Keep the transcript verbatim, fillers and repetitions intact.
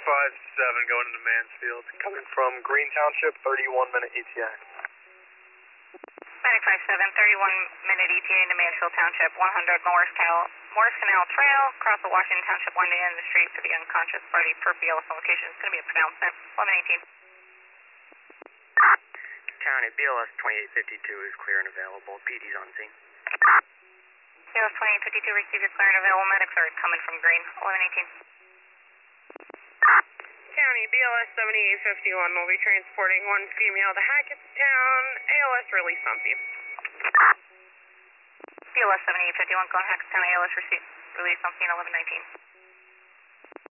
five seven going into Mansfield. Coming from Green Township, thirty-one minute E T A. nine five seven, thirty-one minute E T A into Mansfield Township, one hundred Morris Canal, Morris Canal Trail, across the Washington Township line to end the street for the unconscious party per B L S location. It's going to be a pronouncement. eleven eighteen. County, B L S twenty-eight fifty-two is clear and available. P D's on scene. B L S twenty-eight fifty-two, receive your clear and available. Medics are coming from Green. eleven eighteen. County, B L S seventy-eight fifty-one will be transporting one female to Hackettstown. A L S release on scene. B L S seventy-eight fifty-one, going Hackettstown, A L S receipt, release on scene, eleven nineteen.